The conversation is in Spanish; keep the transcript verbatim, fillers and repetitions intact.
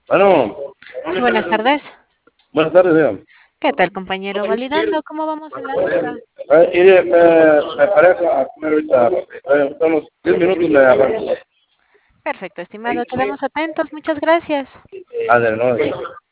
Bueno, Sí, buenas tardes. buenas tardes, dígame. ¿Qué tal, compañero? Validando, ¿cómo vamos en la ruta? Eh, mire, me, me parece a comer ahorita, eh, unos diez minutos me arranco. Perfecto, estimado. Quedamos atentos. Muchas gracias. Ah, de nuevo.